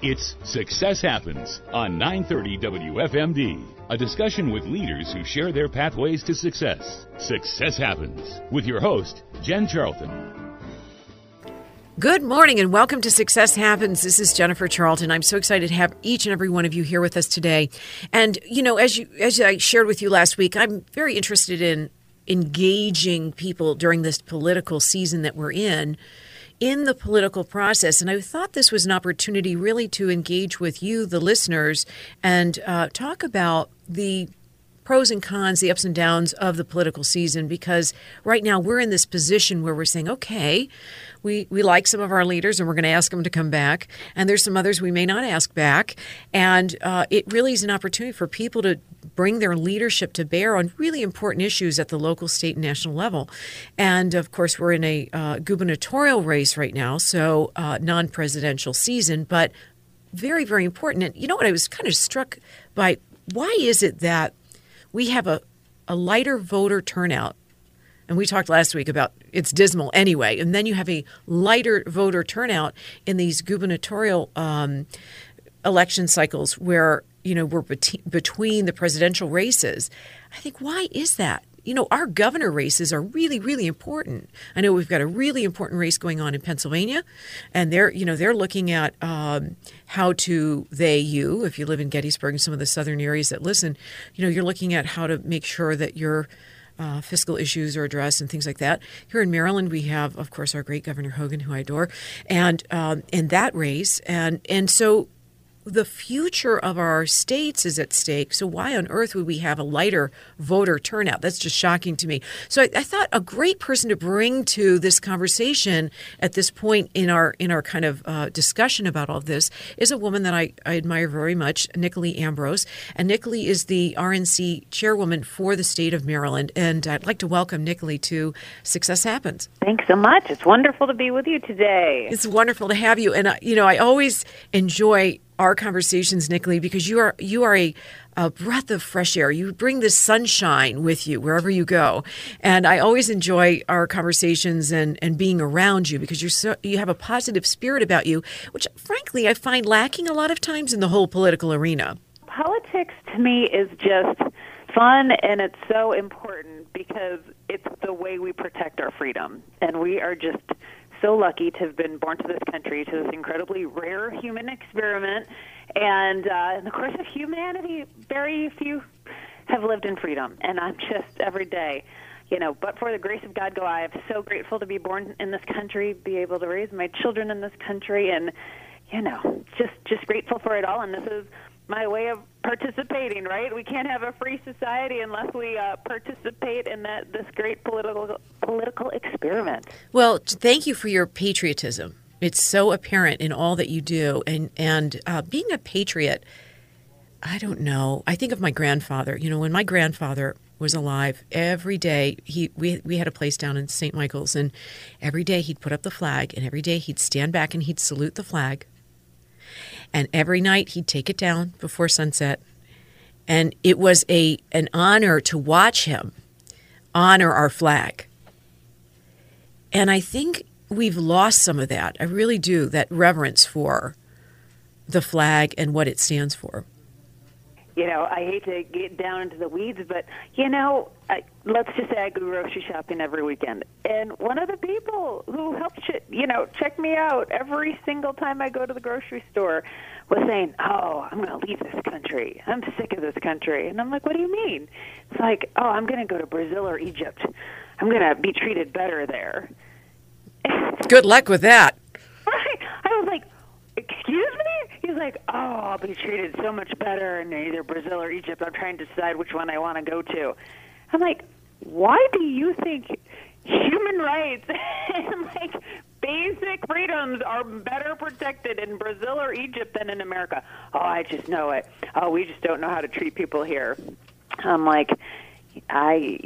It's Success Happens on 930 WFMD. A discussion with leaders who share their pathways to success. Success Happens with your host, Jen Charlton. Good morning and welcome to Success Happens. This is Jennifer Charlton. I'm so excited to have each and every one of you here with us today. And, you know, as I shared with you last week, I'm very interested in engaging people during this political season that we're in the political process. And I thought this was an opportunity really to engage with you, the listeners, and talk about the pros and cons, the ups and downs of the political season, because right now we're in this position where we're saying, okay, we like some of our leaders and we're going to ask them to come back. And there's some others we may not ask back. And it really is an opportunity for people to bring their leadership to bear on really important issues at the local, state, and national level. And of course, we're in a gubernatorial race right now, so non-presidential season, but very, very important. And you know what I was kind of struck by? Why is it that we have a lighter voter turnout? And we talked last week about it's dismal anyway. And then you have a lighter voter turnout in these gubernatorial election cycles where, you know, we're between the presidential races. I think, why is that? You know, our governor races are really, really important. I know we've got a really important race going on in Pennsylvania, and they're looking at if you live in Gettysburg and some of the southern areas that listen, you know, you're looking at how to make sure that your fiscal issues are addressed and things like that. Here in Maryland, we have, of course, our great Governor Hogan, who I adore, and in that race, and so the future of our states is at stake. So why on earth would we have a lighter voter turnout? That's just shocking to me. So I thought a great person to bring to this conversation at this point in our kind of discussion about all this is a woman that I admire very much, Nicolee Ambrose. And Nicolee is the RNC chairwoman for the state of Maryland. And I'd like to welcome Nicolee to Success Happens. Thanks so much. It's wonderful to be with you today. It's wonderful to have you. And, I always enjoy our conversations, Nicolee, because you are a breath of fresh air. You bring this sunshine with you wherever you go. And I always enjoy our conversations and being around you because you have a positive spirit about you, which frankly I find lacking a lot of times in the whole political arena. Politics to me is just fun, and it's so important because it's the way we protect our freedom. And we are just so lucky to have been born to this country, to this incredibly rare human experiment. And in the course of humanity, very few have lived in freedom. And I'm just, every day, but for the grace of God, I am so grateful to be born in this country, be able to raise my children in this country, and, just grateful for it all. And this is my way of participating, right? We can't have a free society unless we participate in this great political experiment. Well, thank you for your patriotism. It's so apparent in all that you do. And being a patriot, I don't know. I think of my grandfather. When my grandfather was alive, every day we had a place down in St. Michael's, and every day he'd put up the flag, and every day he'd stand back and he'd salute the flag. And every night he'd take it down before sunset. And it was an honor to watch him honor our flag. And I think we've lost some of that. I really do, that reverence for the flag and what it stands for. I hate to get down into the weeds, but, let's just say I go grocery shopping every weekend. And one of the people who helps, check me out every single time I go to the grocery store was saying, oh, I'm going to leave this country. I'm sick of this country. And I'm like, what do you mean? It's like, oh, I'm going to go to Brazil or Egypt. I'm going to be treated better there. Good luck with that. Right. I was like, excuse me? He's like, oh, I'll be treated so much better in either Brazil or Egypt. I'm trying to decide which one I want to go to. I'm like, why do you think human rights and basic freedoms are better protected in Brazil or Egypt than in America? Oh, I just know it. Oh, we just don't know how to treat people here. I'm like, I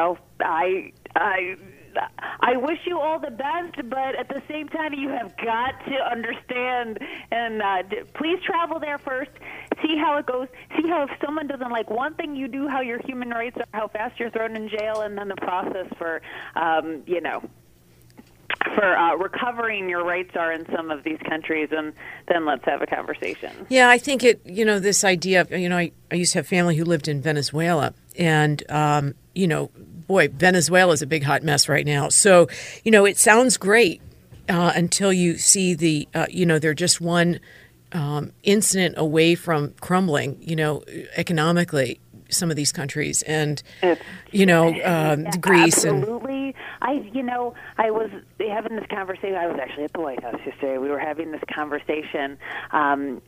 wish you all the best, but at the same time, you have got to understand, and please travel there first, see how it goes, see how if someone doesn't like one thing you do, how your human rights are, how fast you're thrown in jail, and then the process for, recovering your rights are in some of these countries, and then let's have a conversation. Yeah, I think this idea of, I used to have family who lived in Venezuela, and, boy, Venezuela is a big hot mess right now. So, it sounds great until you see they're just one incident away from crumbling, economically, some of these countries, and Greece. Absolutely. I was having this conversation. I was actually at the White House yesterday. We were having this conversation I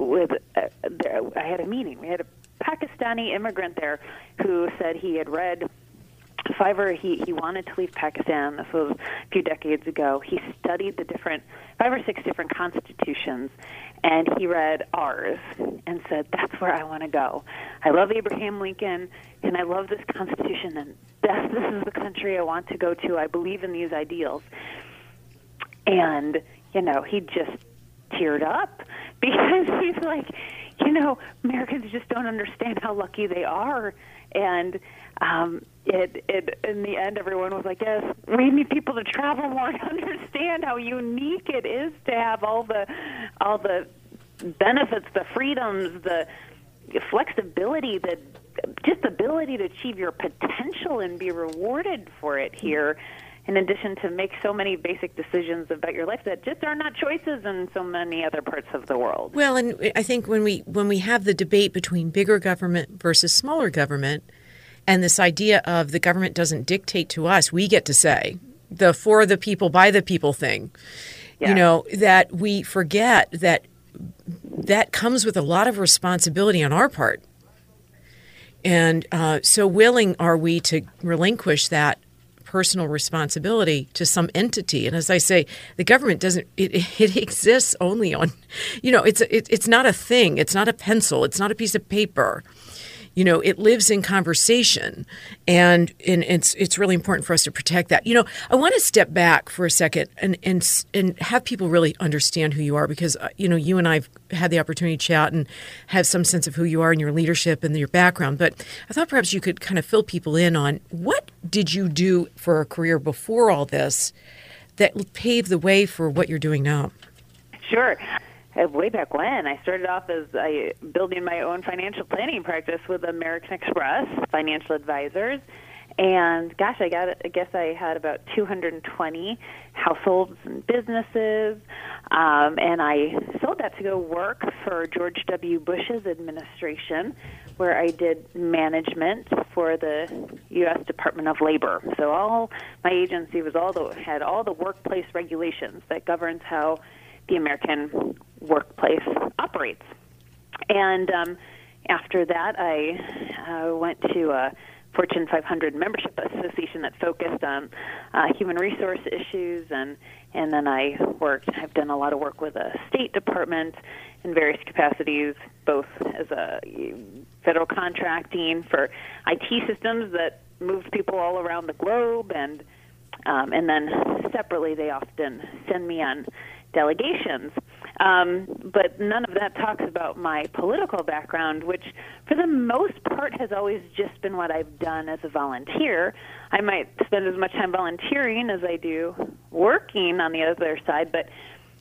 had a meeting. We had a Pakistani immigrant there who said he had read he wanted to leave Pakistan. This was a few decades ago. He studied the 5 or 6 different constitutions, and he read ours and said, that's where I want to go. I love Abraham Lincoln, and I love this Constitution, and this is the country I want to go to. I believe in these ideals. And, he just teared up because he's like, Americans just don't understand how lucky they are. And in the end, everyone was like, yes, we need people to travel more to understand how unique it is to have all the benefits, the freedoms, the flexibility, the just ability to achieve your potential and be rewarded for it here, in addition to make so many basic decisions about your life that just are not choices in so many other parts of the world. Well, and I think when we have the debate between bigger government versus smaller government, and this idea of the government doesn't dictate to us, we get to say, the for the people, by the people thing, that we forget that comes with a lot of responsibility on our part. And so willing are we to relinquish that personal responsibility to some entity? And as I say, the government doesn't, it exists only on, it's not a thing. It's not a pencil. It's not a piece of paper. It lives in conversation, and it's really important for us to protect that. I want to step back for a second and have people really understand who you are, because you and I've had the opportunity to chat and have some sense of who you are and your leadership and your background. But I thought perhaps you could kind of fill people in on what did you do for a career before all this that paved the way for what you're doing now. Sure. Way back when, I started off as building my own financial planning practice with American Express Financial Advisors. And gosh, I guess I had about 220 households and businesses. And I sold that to go work for George W. Bush's administration, where I did management for the U.S. Department of Labor. So all my agency had all the workplace regulations that governs how the American workplace operates. And after that, I went to a Fortune 500 membership association that focused on human resource issues, and then I've done a lot of work with the State Department in various capacities, both as a federal contracting for IT systems that moved people all around the globe, and then separately they often send me on delegations. But none of that talks about my political background, which for the most part has always just been what I've done as a volunteer. I might spend as much time volunteering as I do working on the other side, but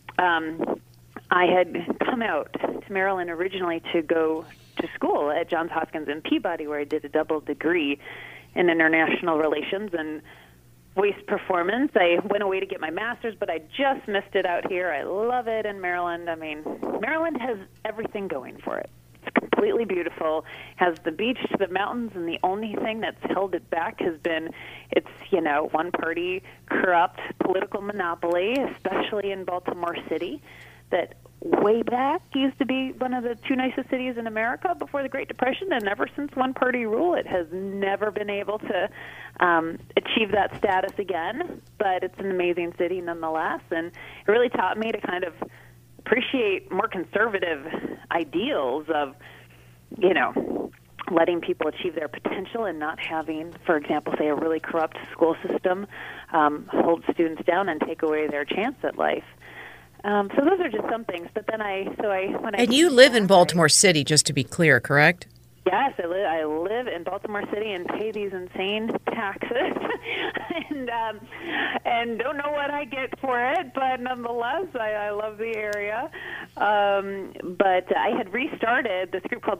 I had come out to Maryland originally to go to school at Johns Hopkins in Peabody, where I did a double degree in international relations and voice performance. I went away to get my master's, but I just missed it out here. I love it in Maryland. I mean, Maryland has everything going for it. It's completely beautiful, has the beach to the mountains, and the only thing that's held it back has been its, one-party corrupt political monopoly, especially in Baltimore City, that way back used to be one of the 2 nicest cities in America before the Great Depression, and ever since one-party rule, it has never been able to achieve that status again. But it's an amazing city nonetheless, and it really taught me to kind of appreciate more conservative ideals of, letting people achieve their potential and not having, for example, say a really corrupt school system hold students down and take away their chance at life. So those are just some things. But then when you live in Baltimore City, just to be clear, correct? Yes, I live in Baltimore City and pay these insane taxes. And and don't know what I get for it, but nonetheless, I love the area. But I had restarted this group called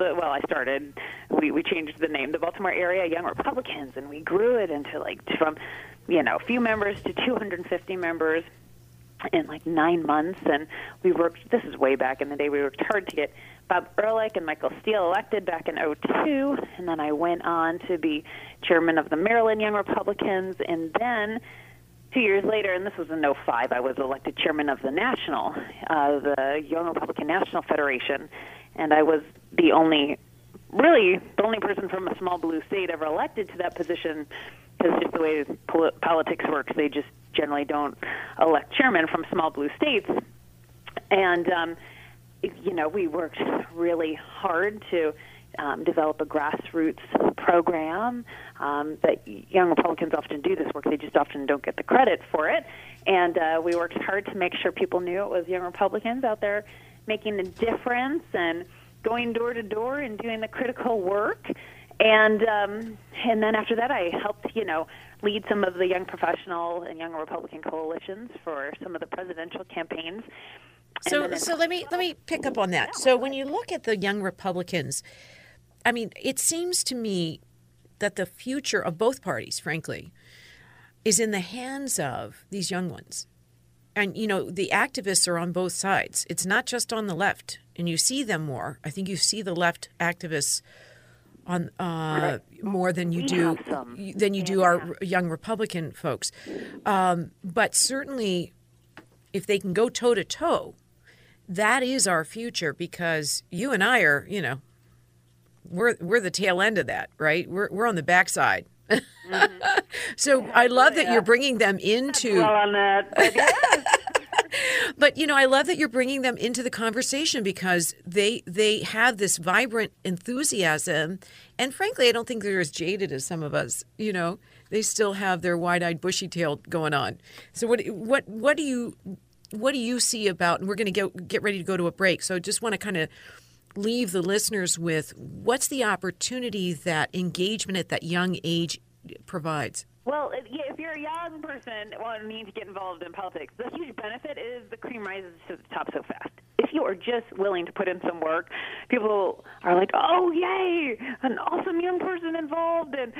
we changed the name, the Baltimore Area Young Republicans, and we grew it into from a few members to 250 members in 9 months. And we worked, this is way back in the day, we worked hard to get Bob Ehrlich and Michael Steele elected back in 2002, and then I went on to be chairman of the Maryland Young Republicans, and then 2 years later, and this was in 2005, I was elected chairman of the the Young Republican National Federation, and I was the only person from a small blue state ever elected to that position, because just the way politics works, they just generally don't elect chairmen from small blue states. And we worked really hard to develop a grassroots program that Young Republicans often do this work. They just often don't get the credit for it. And we worked hard to make sure people knew it was Young Republicans out there making a difference and going door to door and doing the critical work. And then after that, I helped, lead some of the young professional and young Republican coalitions for some of the presidential campaigns. So let me pick up on that. So when you look at the Young Republicans, I mean, it seems to me that the future of both parties, frankly, is in the hands of these young ones. And, the activists are on both sides. It's not just on the left, and you see them more. I think you see the left activists on more than you do our young Republican folks. But certainly, if they can go toe to toe, that is our future, because you and I are, we're the tail end of that, right? We're on the backside. Mm-hmm. So I love that you're bringing them into. Well, on that. But I love that you're bringing them into the conversation, because they have this vibrant enthusiasm, and frankly, I don't think they're as jaded as some of us. They still have their wide-eyed, bushy-tailed going on. So what do you see about? And we're going to get ready to go to a break. So just want to kind of leave the listeners with what's the opportunity that engagement at that young age provides. Well, if you're a young person wanting to get involved in politics, the huge benefit is the cream rises to the top so fast. If you are just willing to put in some work, people are like, "Oh, yay, an awesome young person involved!" And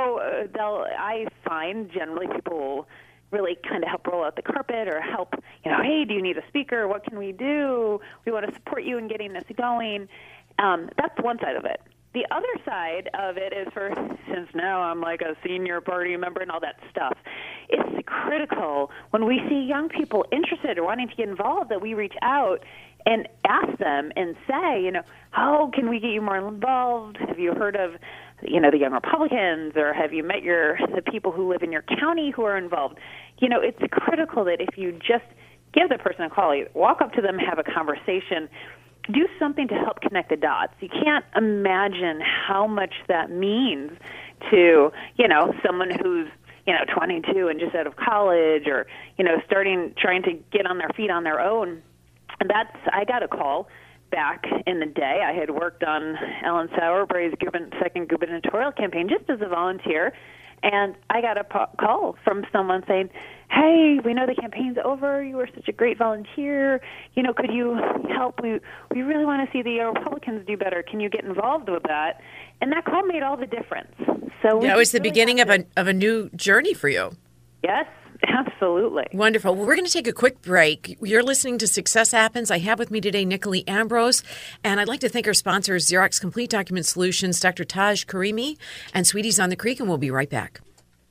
I find generally people really kind of help roll out the carpet or help. Hey, do you need a speaker? What can we do? We want to support you in getting this going. That's one side of it. The other side of it is since now I'm like a senior party member and all that stuff, it's critical when we see young people interested or wanting to get involved that we reach out and ask them and say, how can we get you more involved? Have you heard of, the Young Republicans, or have you met the people who live in your county who are involved? It's critical that if you just give the person a call, walk up to them, have a conversation, do something to help connect the dots. You can't imagine how much that means to, someone who's, 22 and just out of college, or, trying to get on their feet on their own. And I got a call back in the day. I had worked on Ellen Sauerbrey's second gubernatorial campaign just as a volunteer. And I got a call from someone saying, "Hey, we know the campaign's over. You were such a great volunteer. Could you help? We really want to see the Republicans do better. Can you get involved with that?" And that call made all the difference. So that was the beginning of a new journey for you. Yes. Absolutely. Wonderful. Well, we're going to take a quick break. You're listening to Success Happens. I have with me today Nicolai Ambrose, and I'd like to thank our sponsors, Xerox Complete Document Solutions, Dr. Taj Karimi, and Sweeties on the Creek, and we'll be right back.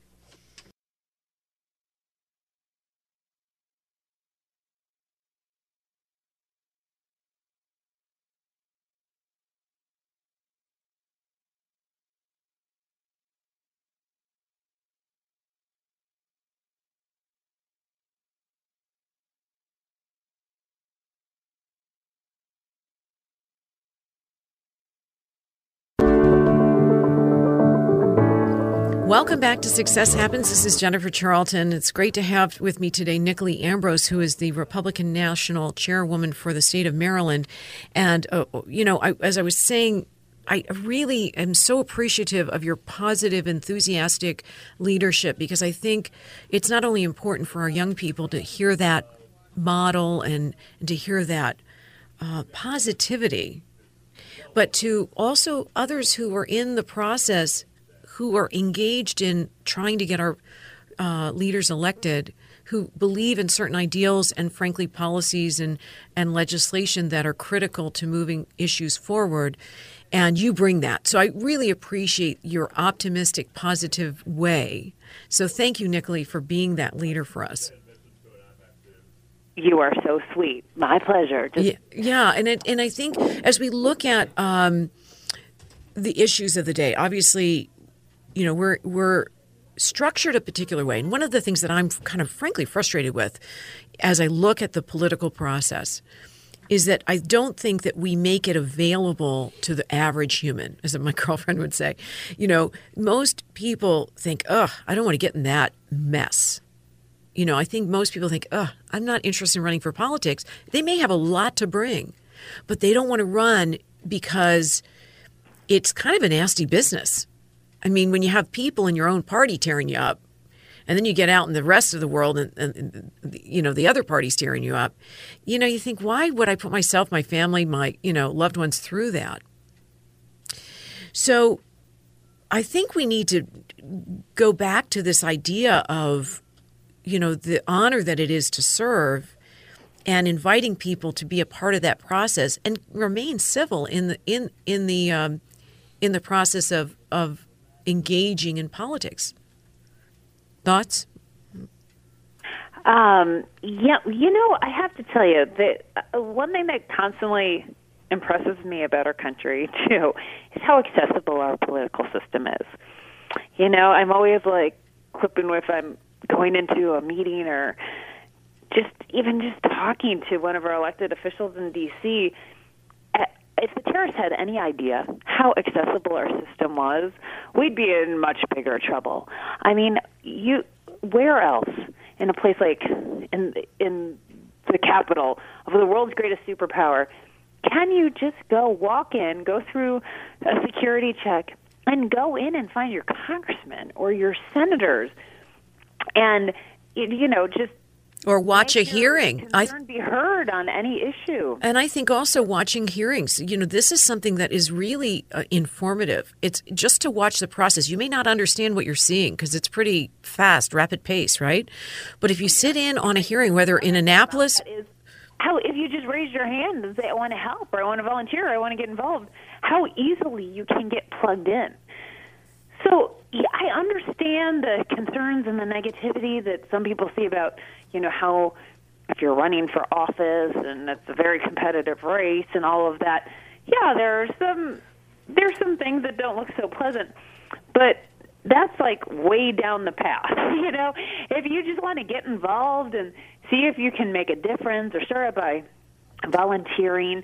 Welcome back to Success Happens. This is Jennifer Charlton. It's great to have with me today Nicolai Ambrose, who is the Republican National Chairwoman for the state of Maryland. And, as I was saying I really am so appreciative of your positive, enthusiastic leadership, because I think it's not only important for our young people to hear that model and to hear that positivity, but to also others who are in the process, who are engaged in trying to get our leaders elected, who believe in certain ideals and, frankly, policies and legislation that are critical to moving issues forward. And you bring that. So I really appreciate your optimistic, positive way. So thank you, Nicolee, for being that leader for us. You are so sweet. My pleasure. Yeah, and I think as we look at the issues of the day, obviously, we're structured a particular way. And one of the things that I'm kind of frankly frustrated with as I look at the political process is that I don't think that we make it available to the average human, as my girlfriend would say. Most people think, I don't want to get in that mess. I think most people think, I'm not interested in running for politics. They may have a lot to bring, but they don't want to run because it's kind of a nasty business. I mean, when you have people in your own party tearing you up, and then you get out in the rest of the world and the other party's tearing you up, you think, why would I put myself, my family, my, loved ones through that? So I think we need to go back to this idea of, the honor that it is to serve, and inviting people to be a part of that process and remain civil in the process of engaging in politics. Thoughts? I have to tell you that one thing that constantly impresses me about our country too is how accessible our political system is. I'm always quipping if I'm going into a meeting or just talking to one of our elected officials in D.C. If the terrorists had any idea how accessible our system was, we'd be in much bigger trouble. I mean, where else in a place like in the capital of the world's greatest superpower can you just walk in, go through a security check, and go in and find your congressman or your senators, and just or watch a hearing. Be heard on any issue. And I think also watching hearings, this is something that is really informative. It's just to watch the process. You may not understand what you're seeing because it's pretty fast, rapid pace, right? But if you sit in on a hearing, whether in Annapolis, how if you just raise your hand and say, I want to help, or I want to volunteer, or I want to get involved, how easily you can get plugged in. So I understand the concerns and the negativity that some people see about, how if you're running for office and it's a very competitive race and all of that. Yeah, there's some things that don't look so pleasant, but that's way down the path. If you just want to get involved and see if you can make a difference or start by volunteering,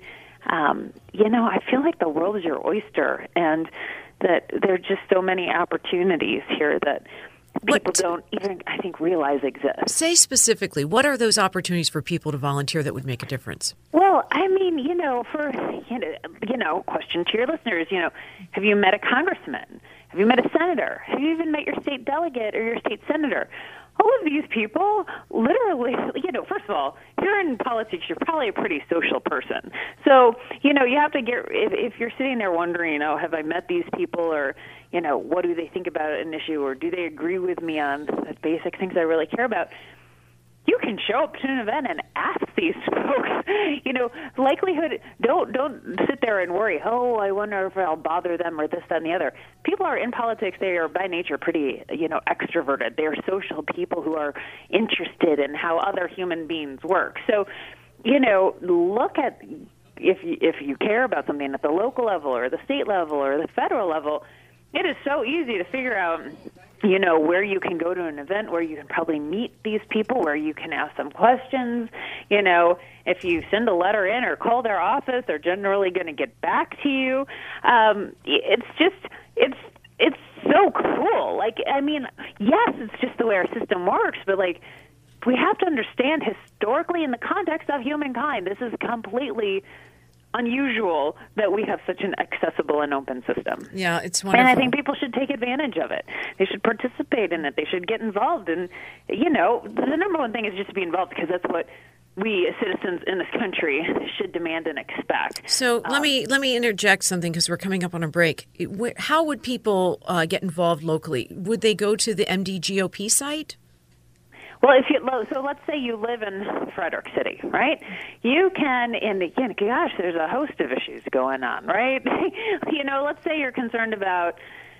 I feel like the world is your oyster, and that there are just so many opportunities here that people don't even, I think, realize exist. Say specifically, what are those opportunities for people to volunteer that would make a difference? Well, I mean, question to your listeners, have you met a congressman? Have you met a senator? Have you even met your state delegate or your state senator? All of these people, literally, first of all, if you're in politics, you're probably a pretty social person. So, you have to if you're sitting there wondering, have I met these people, or, what do they think about an issue, or do they agree with me on the basic things I really care about? You can show up to an event and ask these folks. Likelihood, don't sit there and worry, I wonder if I'll bother them or this, that, and the other. People are in politics, they are by nature pretty, extroverted. They're social people who are interested in how other human beings work. So, look at, if you care about something at the local level or the state level or the federal level, it is so easy to figure out, where you can go to an event where you can probably meet these people, where you can ask them questions. If you send a letter in or call their office, they're generally going to get back to you. It's so cool. Yes, it's just the way our system works, but we have to understand historically in the context of humankind, this is completely unusual that we have such an accessible and open system. Yeah, it's wonderful. And I think people should take advantage of it. They should participate in it. They should get involved. And, the number one thing is just to be involved, because that's what we as citizens in this country should demand and expect. So let me interject something, because we're coming up on a break. How would people get involved locally? Would they go to the MDGOP site? Well, so let's say you live in Frederick City, right? You can, there's a host of issues going on, right? Let's say you're concerned about,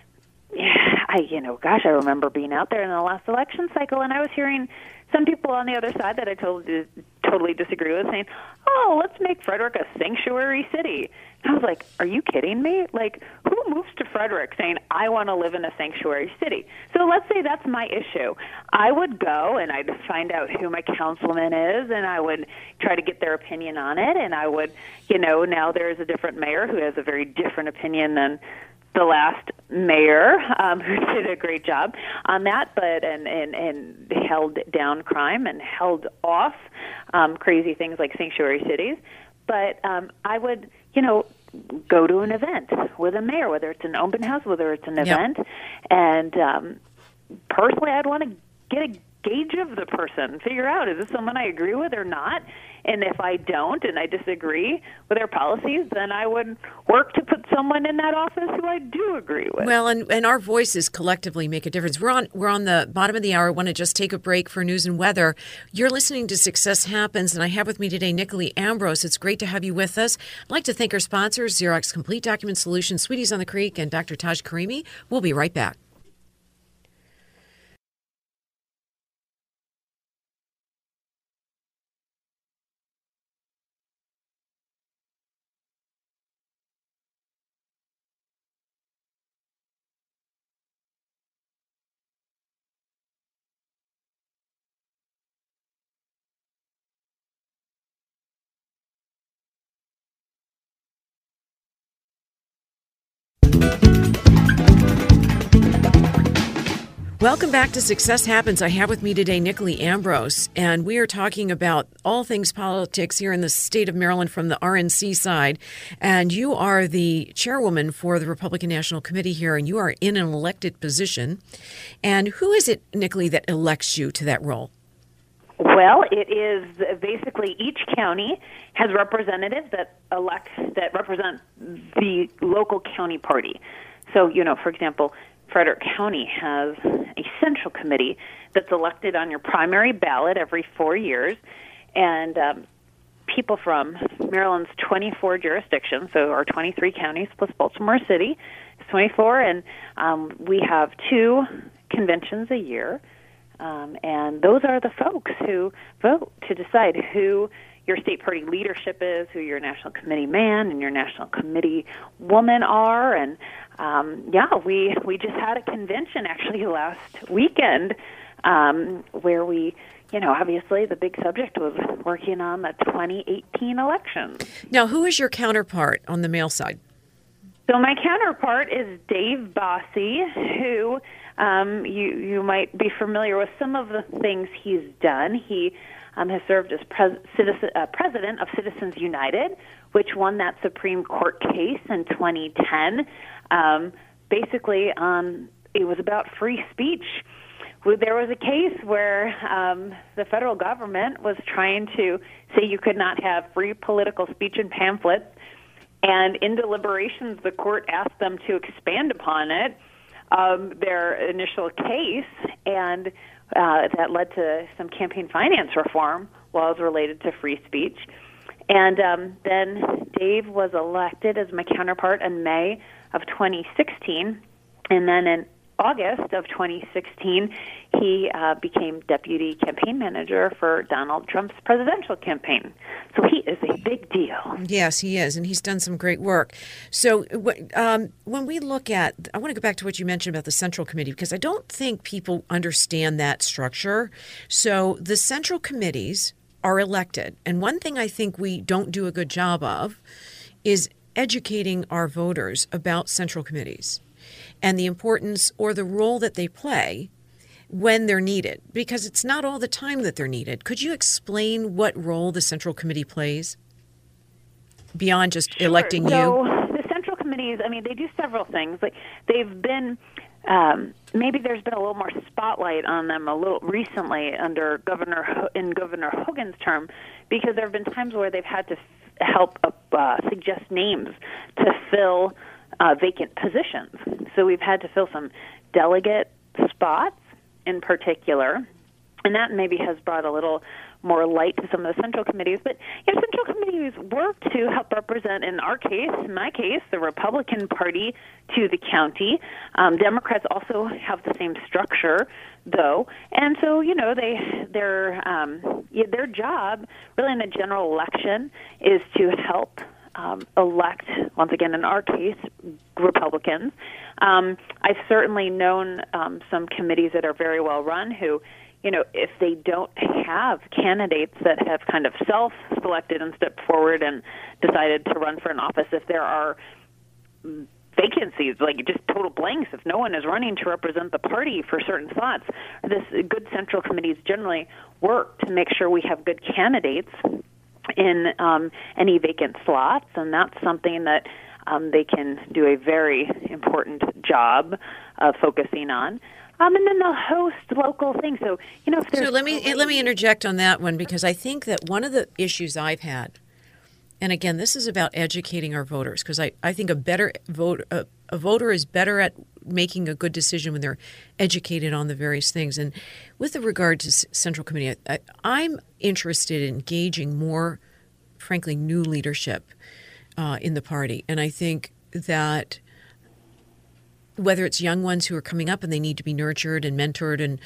I remember being out there in the last election cycle, and I was hearing some people on the other side that I totally disagree with saying, oh, let's make Frederick a sanctuary city. And I was like, are you kidding me? Like, who moves to Frederick saying, I want to live in a sanctuary city? So let's say that's my issue. I would go and I'd find out who my councilman is, and I would try to get their opinion on it. And I would, now there's a different mayor who has a very different opinion than the last mayor, who did a great job on that, but and held down crime and held off crazy things like sanctuary cities. But I would, go to an event with a mayor, whether it's an open house, whether it's an event, and personally, I'd want to get a gauge of the person, figure out, is this someone I agree with or not? And if I don't and I disagree with their policies, then I would work to put someone in that office who I do agree with. Well, and our voices collectively make a difference. We're on the bottom of the hour. I want to just take a break for news and weather. You're listening to Success Happens, and I have with me today Nicholie Ambrose. It's great to have you with us. I'd like to thank our sponsors, Xerox Complete Document Solutions, Sweeties on the Creek, and Dr. Taj Karimi. We'll be right back. Welcome back to Success Happens. I have with me today Nicholie Ambrose, and we are talking about all things politics here in the state of Maryland from the RNC side. And you are the chairwoman for the Republican National Committee here, and you are in an elected position. And who is it, Nicholie, that elects you to that role? Well, it is basically each county has representatives that represent the local county party. So, for example, Frederick County has a central committee that's elected on your primary ballot every 4 years, and people from Maryland's 24 jurisdictions, so our 23 counties plus Baltimore City, it's 24, and we have 2 conventions a year, and those are the folks who vote to decide who your state party leadership is, who your national committee man and your national committee woman are, and we just had a convention actually last weekend where we, obviously the big subject was working on the 2018 elections. Now, who is your counterpart on the male side? So my counterpart is Dave Bossie, who you might be familiar with some of the things he's done. He has served as president of Citizens United, which won that Supreme Court case in 2010. Basically, it was about free speech. There was a case where the federal government was trying to say you could not have free political speech in pamphlets, and in deliberations, the court asked them to expand upon it, their initial case, and that led to some campaign finance reform laws related to free speech. And then Dave was elected as my counterpart in May of 2016, and then in August of 2016, he became deputy campaign manager for Donald Trump's presidential campaign. So he is a big deal. Yes, he is, and he's done some great work. So when we look at, I want to go back to what you mentioned about the Central Committee, because I don't think people understand that structure. So the Central Committees are elected, and one thing I think we don't do a good job of is educating our voters about Central Committees and the importance or the role that they play when they're needed, because it's not all the time that they're needed. Could you explain what role the Central Committee plays? beyond just electing so you? The central committees, I mean, they do several things. Like they've been, maybe there's been a little more spotlight on them a little recently under Governor Hogan's term, because there have been times where they've had to help suggest names to fill vacant positions. So we've had to fill some delegate spots in particular, and that maybe has brought a little more light to some of the central committees. But central committees work to help represent, in my case, the Republican Party to the county. Democrats also have the same structure, though, and so their job, really in the general election, is to help elect, once again, in our case, Republicans. I've certainly known some committees that are very well run who, if they don't have candidates that have kind of self-selected and stepped forward and decided to run for an office, if there are vacancies, like just total blanks, if no one is running to represent the party for certain slots, good central committees generally work to make sure we have good candidates in any vacant slots, and that's something that they can do a very important job of focusing on. And then they'll host local things. So, if there's... So let me interject on that one, because I think that one of the issues I've had, and again, this is about educating our voters, because I think a voter is better at making a good decision when they're educated on the various things. And with regard to Central Committee, I'm interested in engaging more, frankly, new leadership in the party. And I think that whether it's young ones who are coming up and they need to be nurtured and mentored and,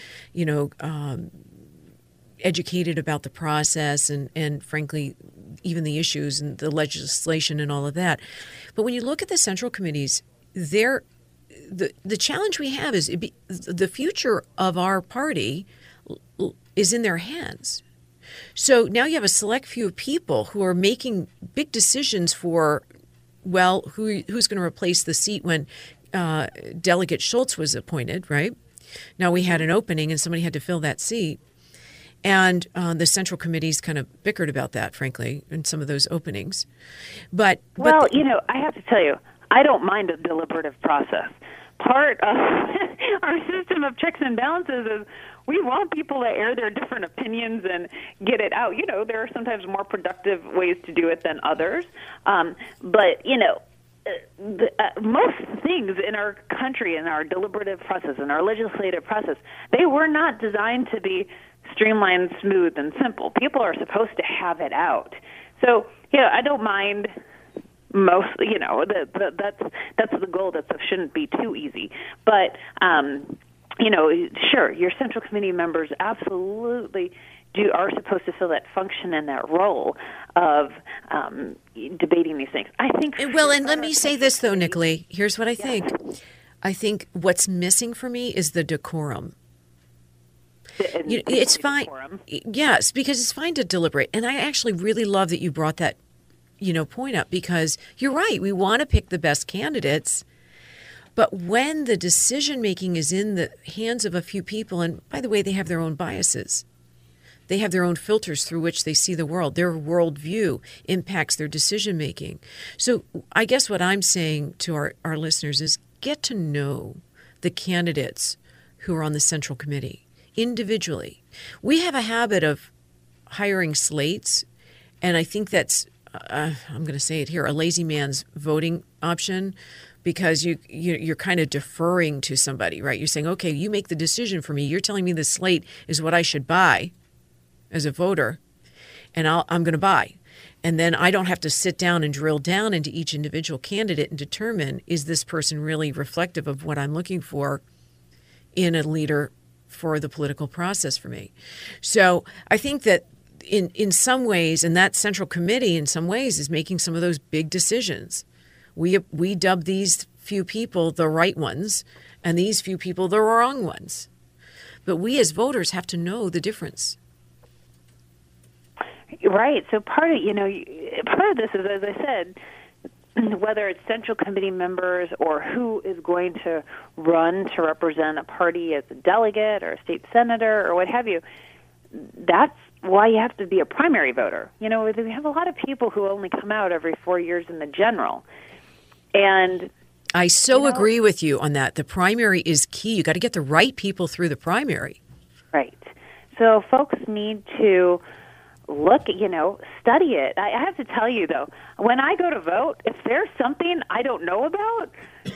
educated about the process and frankly, even the issues and the legislation and all of that. But when you look at the central committees, the challenge we have is the future of our party is in their hands. So now you have a select few people who are making big decisions for, who's going to replace the seat when Delegate Schultz was appointed, right? Now we had an opening and somebody had to fill that seat. And the central committees kind of bickered about that, frankly, in some of those openings. I have to tell you, I don't mind a deliberative process. Part of our system of checks and balances is we want people to air their different opinions and get it out. There are sometimes more productive ways to do it than others. Most things in our country, in our deliberative process, in our legislative process, they were not designed to be streamlined, smooth, and simple. People are supposed to have it out. So, I don't mind most, that's the goal. That stuff shouldn't be too easy. But, sure, your central committee members absolutely are supposed to fill that function and that role of debating these things. I think. Well, and let me say this, though, Nicolai. Here's what I think. I think what's missing for me is the decorum. It's fine. Yes, because it's fine to deliberate. And I actually really love that you brought that, point up, because you're right. We want to pick the best candidates. But when the decision making is in the hands of a few people, and by the way, they have their own biases. They have their own filters through which they see the world. Their worldview impacts their decision making. So I guess what I'm saying to our listeners is get to know the candidates who are on the Central Committee individually. We have a habit of hiring slates, and I think that's, I'm going to say it here, a lazy man's voting option, because you're kind of deferring to somebody, right? You're saying, okay, you make the decision for me. You're telling me the slate is what I should buy as a voter, and I'm going to buy. And then I don't have to sit down and drill down into each individual candidate and determine, is this person really reflective of what I'm looking for in a leader for the political process for me? So I think that in some ways, and that central committee in some ways is making some of those big decisions. We dub these few people the right ones and these few people the wrong ones. But we as voters have to know the difference. Right. So part of this is, as I said, whether it's central committee members or who is going to run to represent a party as a delegate or a state senator or what have you, that's why you have to be a primary voter. We have a lot of people who only come out every 4 years in the general. And I so agree with you on that. The primary is key. You got to get the right people through the primary. Right. So folks need to look, study it. I have to tell you, though, when I go to vote, if there's something I don't know about,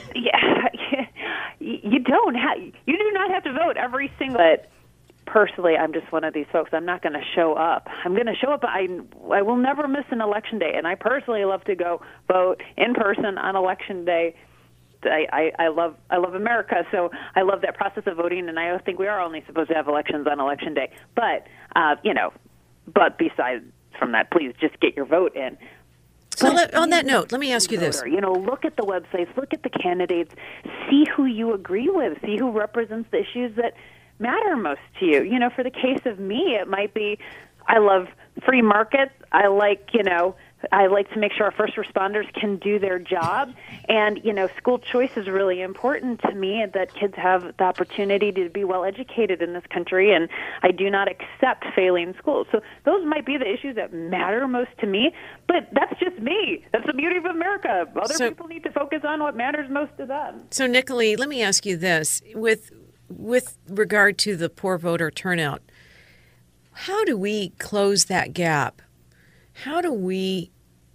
you do not have to vote every single. But personally, I'm just one of these folks. I'm not going to show up. I'm going to show up. I will never miss an election day, and I personally love to go vote in person on election day. I love America, so I love that process of voting, and I think we are only supposed to have elections on election day. But but besides from that, please just get your vote in. So on that note, let me ask you this. Look at the websites, look at the candidates, see who you agree with, see who represents the issues that matter most to you. For the case of me, it might be I love free markets. I like to make sure our first responders can do their job. And, school choice is really important to me, that kids have the opportunity to be well educated in this country, and I do not accept failing schools. So those might be the issues that matter most to me, but that's just me. That's the beauty of America. Other people need to focus on what matters most to them. So, Nicolee, let me ask you this. With regard to the poor voter turnout, how do we close that gap? How do we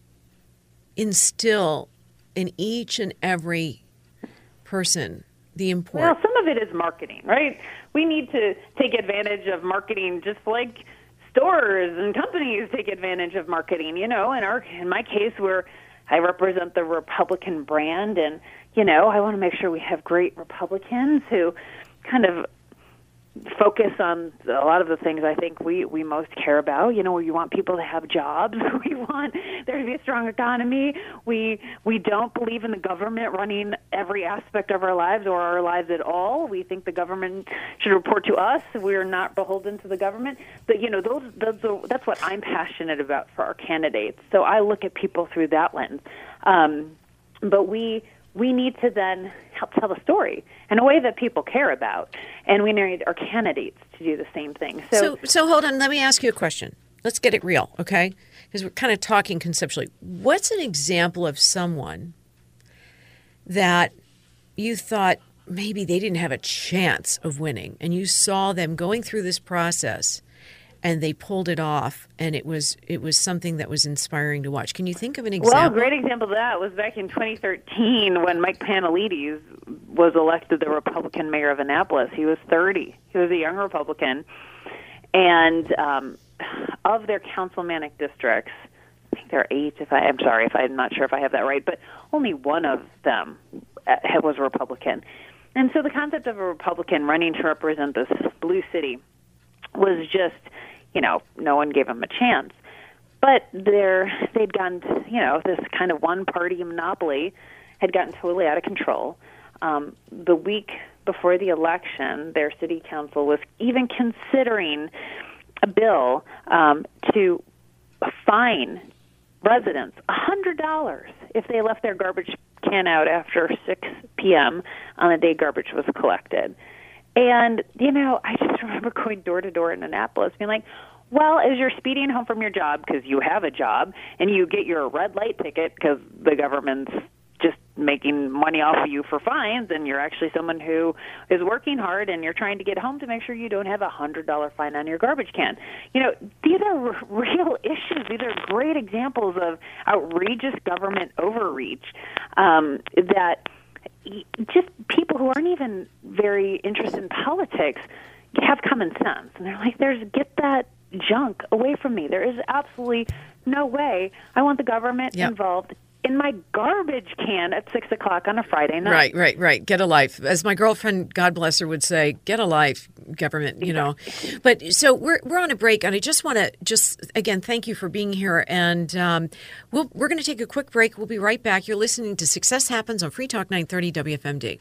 instill in each and every person the importance? Well, some of it is marketing, right? We need to take advantage of marketing just like stores and companies take advantage of marketing. In my case, where I represent the Republican brand, and, I want to make sure we have great Republicans who kind of focus on a lot of the things I think we most care about. We want people to have jobs. We want there to be a strong economy. We don't believe in the government running every aspect of our lives or our lives at all. We think the government should report to us. We're not beholden to the government. But that's what I'm passionate about for our candidates. So I look at people through that lens. But we need to then help tell the story in a way that people care about, and we need our candidates to do the same thing. So hold on. Let me ask you a question. Let's get it real, okay? Because we're kind of talking conceptually. What's an example of someone that you thought maybe they didn't have a chance of winning, and you saw them going through this process, and they pulled it off, and it was something that was inspiring to watch? Can you think of an example? Well, a great example of that was back in 2013 when Mike Pantelides was elected the Republican mayor of Annapolis. He was 30. He was a young Republican. And of their councilmanic districts, I think there are 8, I'm not sure if I have that right, but only one of them was Republican. And so the concept of a Republican running to represent this blue city was just, no one gave him a chance. But they'd gone, this kind of one-party monopoly had gotten totally out of control. The week before the election, their city council was even considering a bill to fine residents $100 if they left their garbage can out after 6 p.m. on the day garbage was collected. And, I just remember going door to door in Annapolis being like, well, as you're speeding home from your job because you have a job and you get your red light ticket because the government's just making money off of you for fines, and you're actually someone who is working hard and you're trying to get home to make sure you don't have a $100 fine on your garbage can. These are real issues. These are great examples of outrageous government overreach that just people who aren't even very interested in politics have common sense. And they're like, get that junk away from me. There is absolutely no way I want the government involved in my garbage can at 6 o'clock on a Friday night. Right. Get a life. As my girlfriend, God bless her, would say, get a life, government, But so we're on a break, and I just want to again, thank you for being here. And we're going to take a quick break. We'll be right back. You're listening to Success Happens on Free Talk 930 WFMD.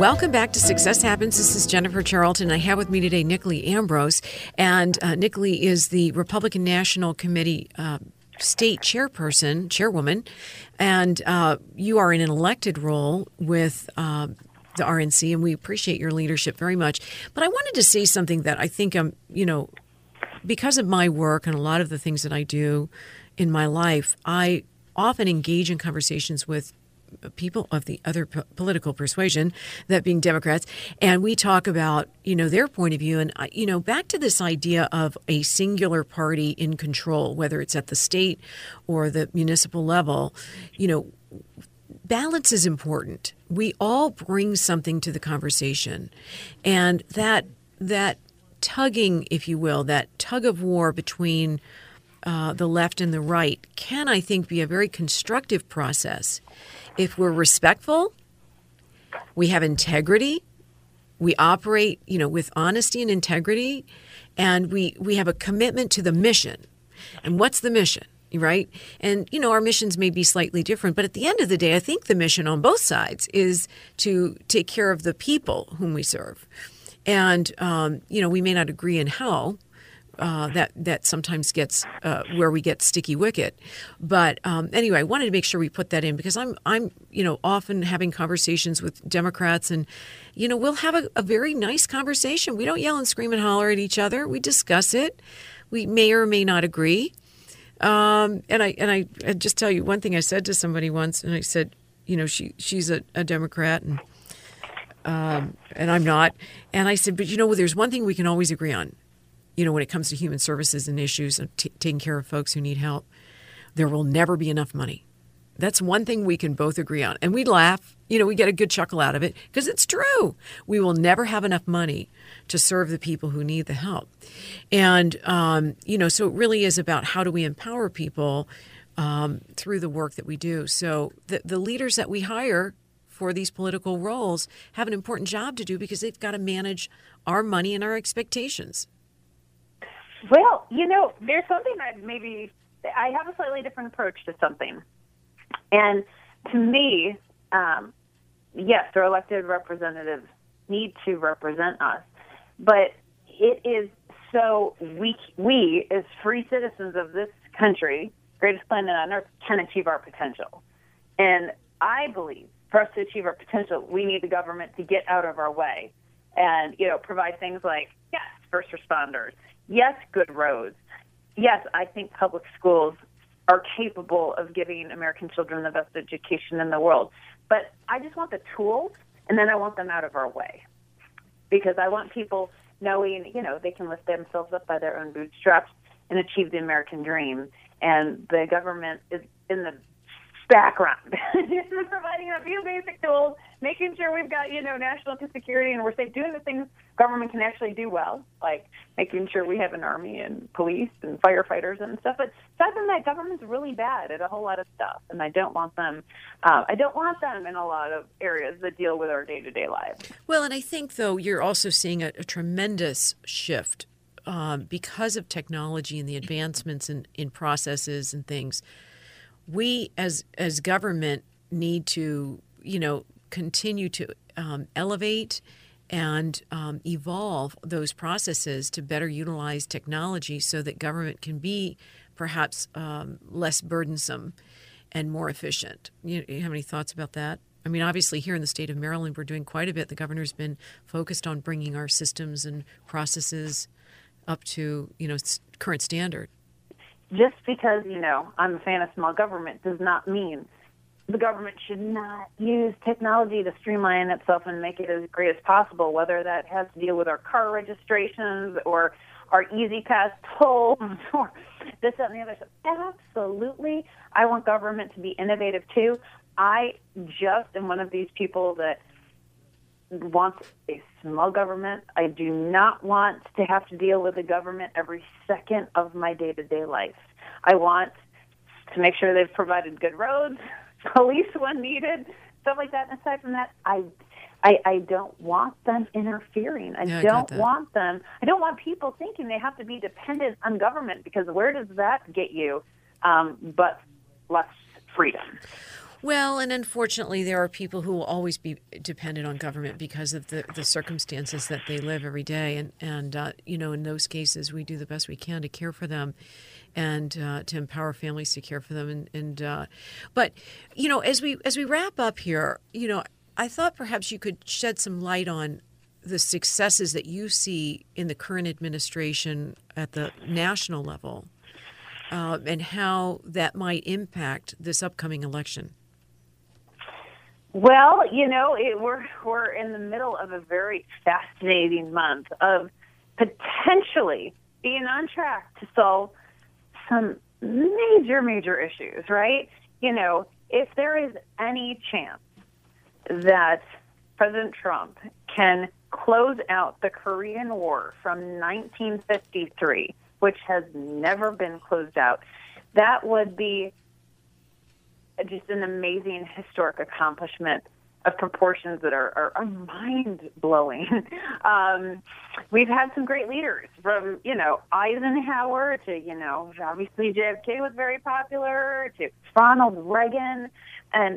Welcome back to Success Happens. This is Jennifer Charlton. I have with me today Nick Lee Ambrose. And Nick Lee is the Republican National Committee state chairwoman. And you are in an elected role with the RNC, and we appreciate your leadership very much. But I wanted to say something that I think because of my work and a lot of the things that I do in my life, I often engage in conversations with people of the other political persuasion, that being Democrats, and we talk about, their point of view. And, back to this idea of a singular party in control, whether it's at the state or the municipal level, balance is important. We all bring something to the conversation. And that tugging, if you will, that tug of war between the left and the right can, I think, be a very constructive process. If we're respectful, we have integrity, we operate, with honesty and integrity, and we have a commitment to the mission. And what's the mission, right? And, our missions may be slightly different, but at the end of the day, I think the mission on both sides is to take care of the people whom we serve. And, we may not agree in how. That sometimes gets where we get sticky wicket. But anyway, I wanted to make sure we put that in because I'm often having conversations with Democrats, and we'll have a very nice conversation. We don't yell and scream and holler at each other. We discuss it. We may or may not agree. And I just tell you one thing I said to somebody once, and I said, she's a Democrat and I'm not. And I said, but there's one thing we can always agree on. When it comes to human services and issues and taking care of folks who need help, there will never be enough money. That's one thing we can both agree on. And we laugh. We get a good chuckle out of it because it's true. We will never have enough money to serve the people who need the help. And, so it really is about how do we empower people through the work that we do. So the leaders that we hire for these political roles have an important job to do because they've got to manage our money and our expectations. Well, there's something I have a slightly different approach to something. And to me, yes, our elected representatives need to represent us. But it is so we as free citizens of this country, greatest planet on earth, can achieve our potential. And I believe for us to achieve our potential, we need the government to get out of our way and, provide things like, yes, first responders. Yes, good roads. Yes, I think public schools are capable of giving American children the best education in the world. But I just want the tools, and then I want them out of our way. Because I want people knowing, they can lift themselves up by their own bootstraps and achieve the American dream. And the government is in the background, just providing a few basic tools, making sure we've got, national security and we're safe, doing the things government can actually do well, like making sure we have an army and police and firefighters and stuff. But aside from that, government's really bad at a whole lot of stuff, and I don't want them. I don't want them in a lot of areas that deal with our day-to-day lives. Well, and I think, though, you're also seeing a tremendous shift because of technology and the advancements in processes and things. We, as government, need to, continue to elevate and evolve those processes to better utilize technology so that government can be perhaps less burdensome and more efficient. You have any thoughts about that? I mean, obviously, here in the state of Maryland, we're doing quite a bit. The governor's been focused on bringing our systems and processes up to, current standard. Just because, I'm a fan of small government does not mean the government should not use technology to streamline itself and make it as great as possible, whether that has to deal with our car registrations or our Easy Pass tolls or this, that, and the other stuff. Absolutely. I want government to be innovative, too. I just am one of these people that wants a small government. I do not want to have to deal with the government every second of my day-to-day life. I want to make sure they've provided good roads, police when needed, stuff like that. And aside from that, I don't want them interfering. I don't want people thinking they have to be dependent on government, because where does that get you but less freedom? Well, and unfortunately, there are people who will always be dependent on government because of the circumstances that they live every day. And in those cases, we do the best we can to care for them and to empower families to care for them. But, as we wrap up here, I thought perhaps you could shed some light on the successes that you see in the current administration at the national level and how that might impact this upcoming election. Well, we're in the middle of a very fascinating month of potentially being on track to solve some major issues, right? If there is any chance that President Trump can close out the Korean War from 1953, which has never been closed out, that would be just an amazing historic accomplishment of proportions that are mind-blowing. We've had some great leaders from, Eisenhower to, obviously JFK was very popular, to Ronald Reagan, and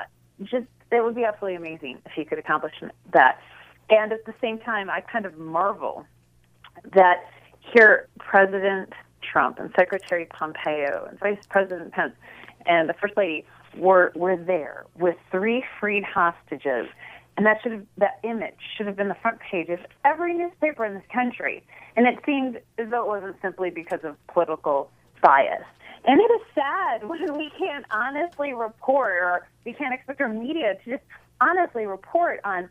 it would be absolutely amazing if he could accomplish that. And at the same time, I kind of marvel that here President Trump and Secretary Pompeo and Vice President Pence and the First Lady were there with 3 freed hostages, and that image should have been the front page of every newspaper in this country. And it seems as though it wasn't simply because of political bias. And it is sad when we can't honestly report, or we can't expect our media to just honestly report on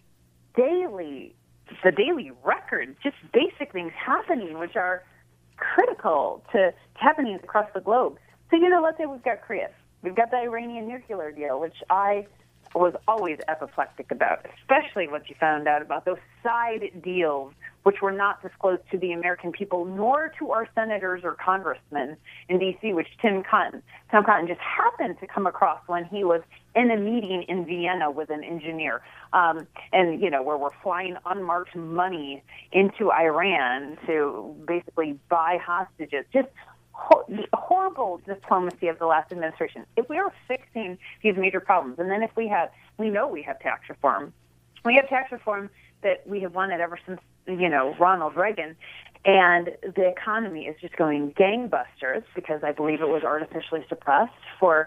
the daily records, just basic things happening, which are critical to happenings across the globe. So, let's say we've got Korea. We've got the Iranian nuclear deal, which I was always apoplectic about, especially once you found out about those side deals, which were not disclosed to the American people, nor to our senators or congressmen in D.C., which Tom Cotton just happened to come across when he was in a meeting in Vienna with an engineer. Where we're flying unmarked money into Iran to basically buy hostages. Just horrible diplomacy of the last administration. If we are fixing these major problems, and then if we know we have tax reform. We have tax reform that we have wanted ever since, Ronald Reagan, and the economy is just going gangbusters because I believe it was artificially suppressed for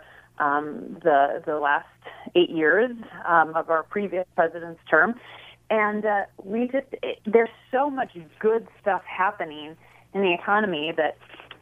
the last 8 years of our previous president's term. And there's so much good stuff happening in the economy that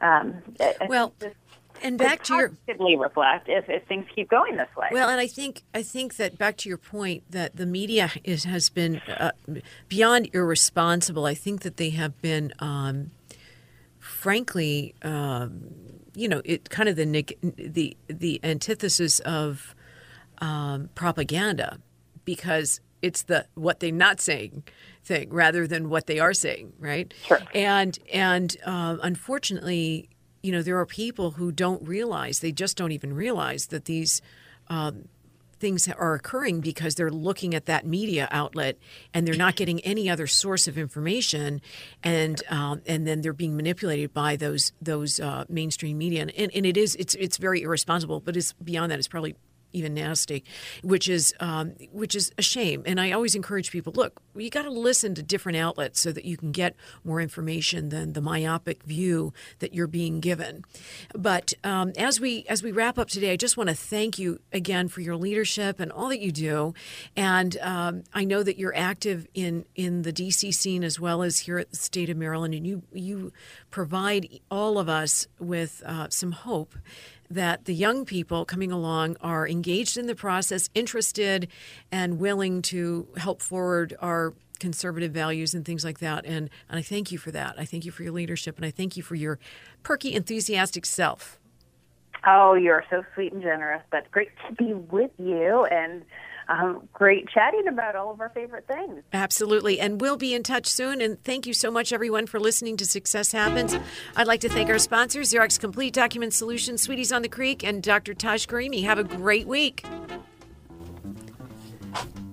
and back to your positively reflect if things keep going this way. Well, and I think that back to your point that the media has been beyond irresponsible. I think that they have been, frankly, it kind of the antithesis of propaganda, because it's the what they're not saying thing rather than what they are saying, right? Sure. And unfortunately, there are people who they just don't even realize that these things are occurring because they're looking at that media outlet and they're not getting any other source of information, and then they're being manipulated by those mainstream media, and it's very irresponsible. But it's beyond that. It's probably even nasty, which is a shame. And I always encourage people, look, you got to listen to different outlets so that you can get more information than the myopic view that you're being given. But as we wrap up today, I just want to thank you again for your leadership and all that you do. And I know that you're active in the D.C. scene as well as here at the state of Maryland, and you provide all of us with some hope that the young people coming along are engaged in the process, interested, and willing to help forward our conservative values and things like that. And I thank you for that. I thank you for your leadership, and I thank you for your perky, enthusiastic self. Oh, you're so sweet and generous. But great to be with you, and great chatting about all of our favorite things. Absolutely. And we'll be in touch soon. And thank you so much, everyone, for listening to Success Happens. I'd like to thank our sponsors, Xerox Complete Document Solutions, Sweeties on the Creek, and Dr. Taj Karimi. Have a great week.